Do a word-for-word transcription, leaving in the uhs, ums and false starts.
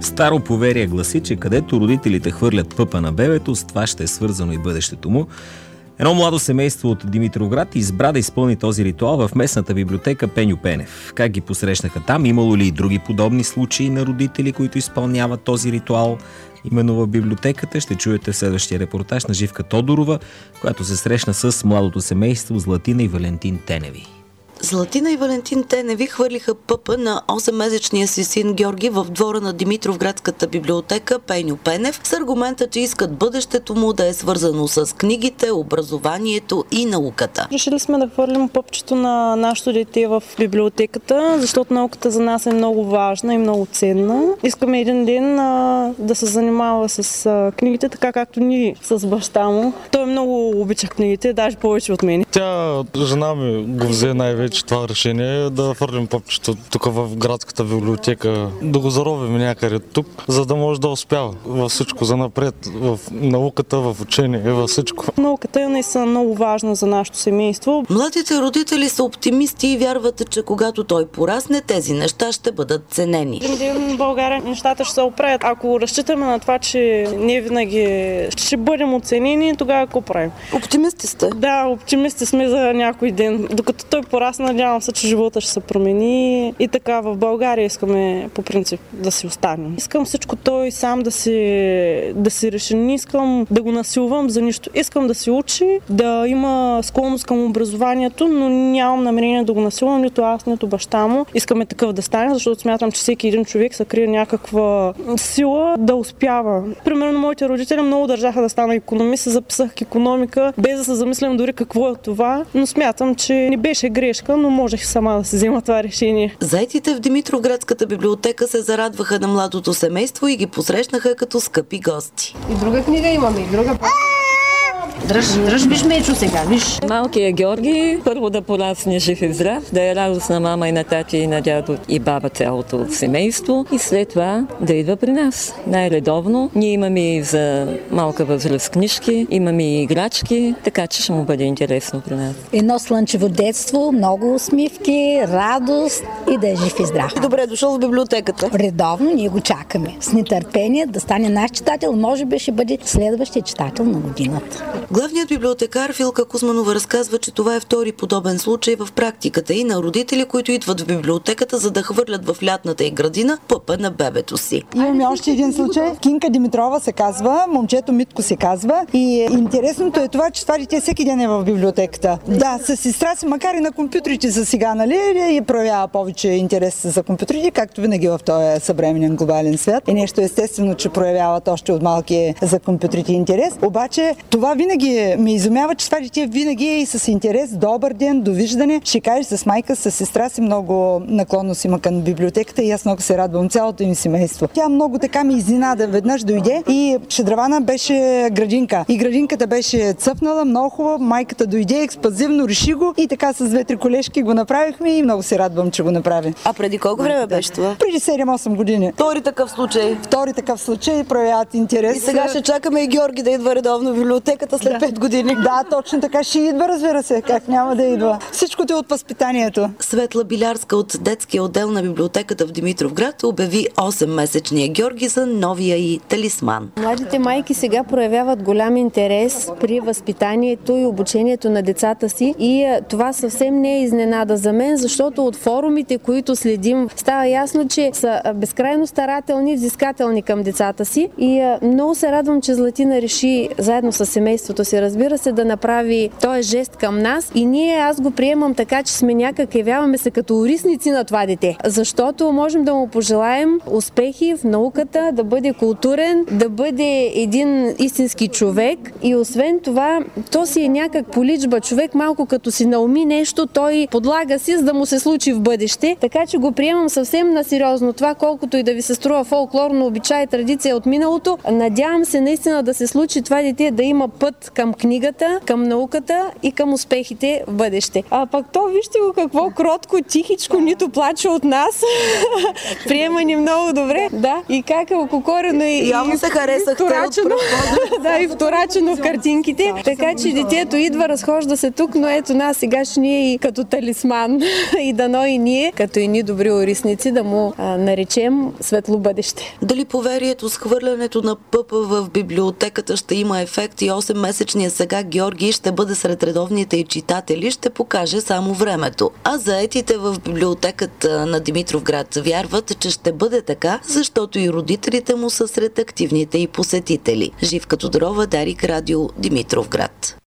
Старо поверие гласи, че където родителите хвърлят пъпа на бебето, с това ще е свързано и бъдещето му. Едно младо семейство от Димитровград избра да изпълни този ритуал в местната библиотека Пеньо Пенев. Как ги посрещнаха там? Имало ли и други подобни случаи на родители, които изпълняват този ритуал именно в библиотеката? Ще чуете в следващия репортаж на Живка Тодорова, която се срещна с младото семейство Златина и Валентин Теневи. Златина и Валентин Теневи хвърлиха пъпа на осеммесечния си син Георги в двора на Димитровградската библиотека Пеньо Пенев с аргумента, че искат бъдещето му да е свързано с книгите, образованието и науката. Решили сме да хвърлим пъпчето на нашето дете в библиотеката, защото науката за нас е много важна и много ценна. Искаме един ден а, да се занимава с а, книгите, така както ние с баща му. Той много обича книгите, даже повече от мен. Тя, жена ми, го взе най-вече това решение да хвърлим пъпчето тук в градската библиотека, да го заровим някъде тук, за да може да успява във всичко за напред, в науката, в учение, във всичко. Науката е наистина много важна за нашето семейство. Младите родители са оптимисти и вярват, че когато той порасне, тези неща ще бъдат ценени. Един ден в България нещата ще се оправят. Ако разчитаме на това, че ние винаги ще бъдем оценени, тогава какво правим? Оптимисти сте? Да, оптимисти сме за някой ден. Докато той порасне, надявам се, че живота ще се промени и така в България искаме по принцип да си останем. Искам всичко той сам да си, да си реши. Не искам да го насилвам за нищо. Искам да се учи, да има склонност към образованието, но нямам намерение да го насилвам, нито аз, нито баща му. Искаме такъв да стане, защото смятам, че всеки един човек се крие някаква сила да успява. Примерно моите родители много държаха да стана икономист, записах икономика, без да се замислям дори какво е това, но смятам, че не беше грешка, но можех сама да си взема това решение. Заетите в Димитровградската библиотека се зарадваха на младото семейство и ги посрещнаха като скъпи гости. И друга книга имаме, и друга. Дръж, дръж, виж Мечо сега, виж. Малкият Георги първо да порасне жив и здрав, да е радост на мама и на тати и на дядо и баба, цялото семейство и след това да идва при нас най-редовно. Ние имаме и за малка възраст книжки, имаме и играчки, така че ще му бъде интересно при нас. Едно слънчево детство, много усмивки, радост и да е жив и здрав. Добре дошъл в библиотеката. Редовно ние го чакаме. С нетърпение да стане наш читател, може би ще бъде следващия читател на годината. Главният библиотекар Филка Кузманова разказва, че това е втори подобен случай в практиката и на родители, които идват в библиотеката, за да хвърлят в лятната й градина пъпа на бебето си. Имаме още един случай. Кинка Димитрова се казва, момчето Митко се казва и интересното е това, че това дете всеки ден е в библиотеката. Да, с сестра си, макар и на компютрите за сега, нали, и проявява повече интерес за компютрите, както винаги в този съвременен глобален свят. Е нещо естествено, че проявяват още от малки за компютрите интерес. Обаче това винаги ме изумява, че това дете винаги е и с интерес. Добър ден, довиждане. Ще кажеш с майка, с сестра си много наклонност има към библиотеката и аз много се радвам, цялото им семейство. Тя много така ми изненада. Веднъж дойде и Шедравана беше градинка. И градинката беше цъфнала, много хубаво. Майката дойде експазивно, реши го и така с две-три колежки го направихме и много се радвам, че го направи. А преди колко време беше това? Преди седем-осем години. Втори такъв случай. Втори такъв случай, проявяват интерес. И сега ще чакаме и Георги да идва редовно в библиотеката след пет години. Да, точно така ще идва, разбира се. Как няма да идва. Всичкото е от възпитанието. Светла Билярска от детския отдел на библиотеката в Димитровград обяви осеммесечния Георги за новия и талисман. Младите майки сега проявяват голям интерес при възпитанието и обучението на децата си и това съвсем не е изненада за мен, защото от форумите, които следим, става ясно, че са безкрайно старателни, взискателни към децата си и много се радвам, че Златина реши заедно с семейството си, разбира се, да направи този жест към нас и ние, аз го приемам така, че сме някак, явяваме се като орисници на това дете, защото можем да му пожелаем успехи в науката, да бъде културен, да бъде един истински човек и освен това, то си е някак поличба. Човек малко като си науми нещо, той подлага си, за да му се случи в бъдеще, така че го приемам съвсем на сериозно. Това, колкото и да ви се струва фолклорно обичай, традиция от миналото, надявам се наистина да се случи това дете да има път път към книгата, към науката и към успехите в бъдеще. А пък то, вижте го какво кротко, тихичко, нито плаче от нас. Приема ни много добре. Да, и как е ококорено и, Явно се харесахте вторачено. Да, и вторачено в картинките. Така че детето идва, разхожда се тук, но ето нас сега ще ни е и като талисман. И дано и ние, като и ни добри орисници, да му а, наречем светло бъдеще. Дали поверието с хвърлянето на пъпа в библиотеката ще има ефект и осеммесечният сега Георги ще бъде сред редовните и читатели, ще покаже само времето. А заетите в библиотеката на Димитровград вярват, че ще бъде така, защото и родителите му са сред активните и посетители. Живка Тодорова, Дарик, Радио, Димитровград.